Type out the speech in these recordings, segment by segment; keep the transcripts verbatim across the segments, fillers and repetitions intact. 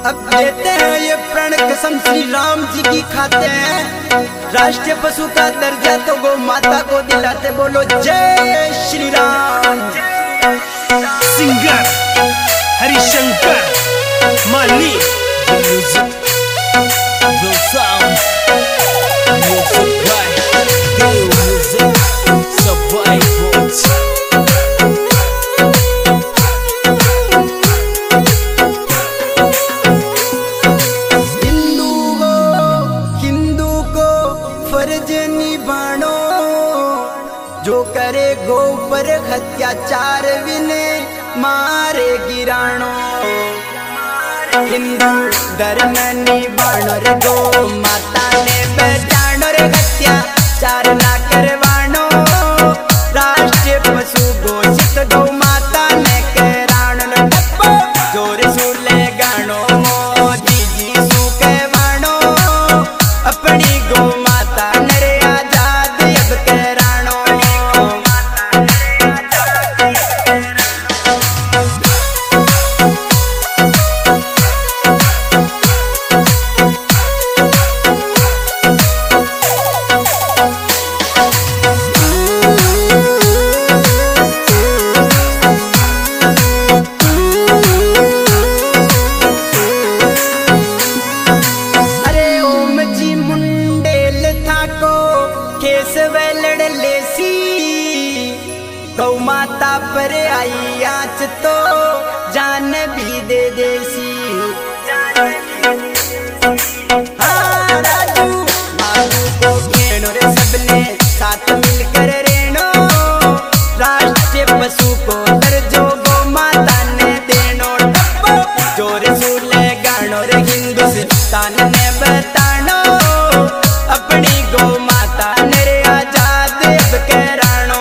अब देते हैं ये प्रण कसम श्री राम जी की खाते हैं। राष्ट्रीय पशु का दर्जा तो गौ माता को दिलाते। बोलो जय Shri Ram. Singer Harishankar Mali music blow sound music by Dev music सबाई बोच। हिंदू को हिंदू को फर्ज निभानो, जो करे गौ पर अत्याचार विने मारे गिराणो। हिंदू धर्म निभानो रे गौ माता ने बचानो रे अत्याचार ना करवानो। राष्ट्रीय पशु घोषित गौ माता ने कराणो रे टप्पो जोर सुले गाणो। मोदी जी सु कहवाणो अपनी गौ माता नरे आजाद अब कराणो। गौ माता पर आई आँच तो जान भी दे देसी। हाँ राजू मारू को घेनो रे सबने साथ मिलकर रेनो। राष्ट्रीय पशु को दर्जो गौ माता ने देनो। टप्पो जोर सुले गानो रे हिंदुस्तान ने बतानो अपनी गौ माता नरे आजाद अब कराणो।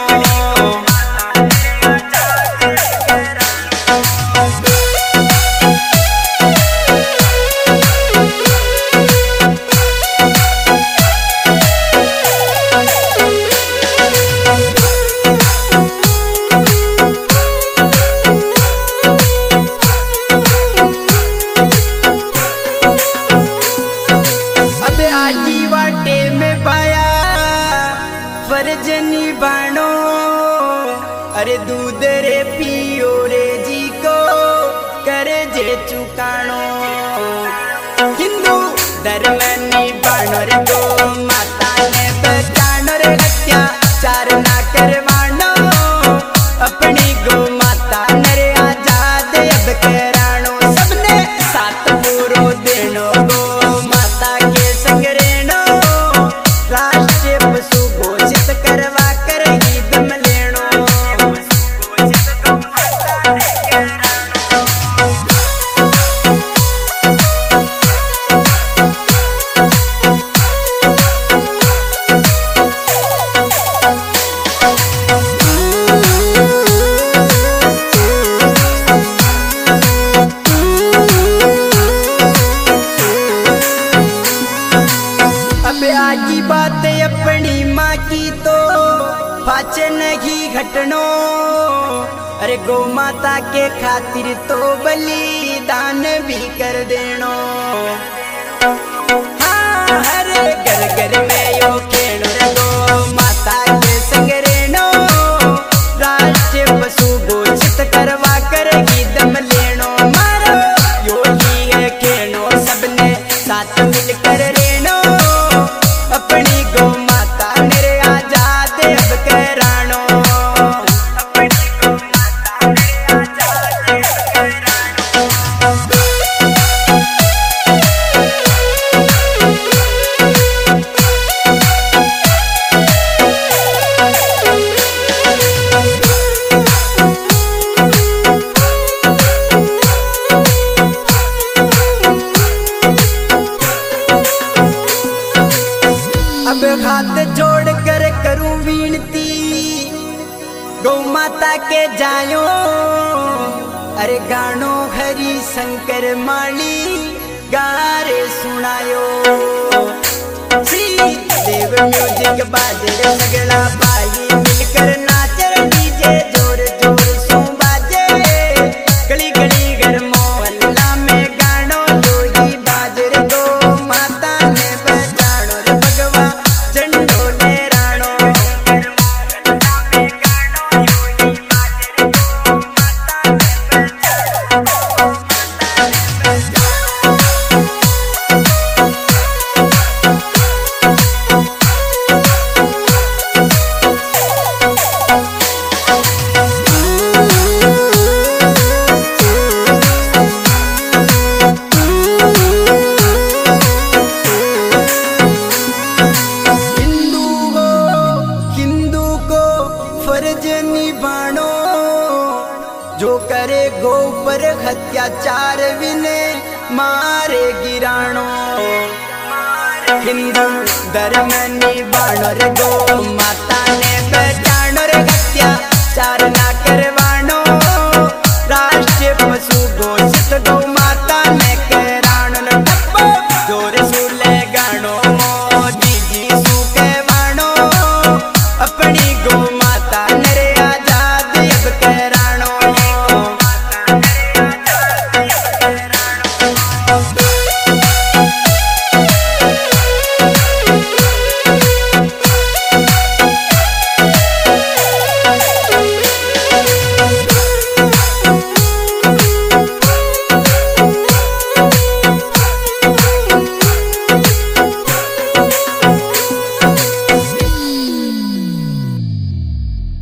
आजी वाटे में पाया फर्ज निभानो। अरे दूध रे पियो रे जी को करे जे चुकानो। हिंदू धर्म निभानो रे गौ माता ने बचानो रे अत्याचार ना करवानो। अपनी गौ माता नरे आजाद अब कराणो। सबने साथ पूरो देनो गौ माता के संग रेनो। राष्ट्रीय पशु घोषित करवा कर ही दम लेनो। आजी बात अपनी माँ की तो पाचे नहीं घटनो। अरे गौ माता के खातिर तो बलिदान भी कर देनो। हाँ हरे घर घर में यो खेनो रे गौ माता के संग रेनो। राष्ट्रीय पशु घोषित करवा कर ही दम लेनो। मारो यो ही है खेनो सबने साथ मिलकर रेनो। अपनी गौ माता मेरे आजाद अब कराणो। अपनी गौ माता मेरे आजाद अब कराणो। अब हाथ जोड़ कर करूं विनती गौ माता के जायो। अरे गानो हरि शंकर माली गारे सुनायो। श्री देव म्यूजिक बाजे सगला भाई मिलकर नाचे डीजे जोर जोर सो बाजे। गली गली घर मोहल्ला में गानो लो मारे गिराणो हिंदू धर्म निभाणो रे गो माता ने बचाणो रे हत्या चार ना करवा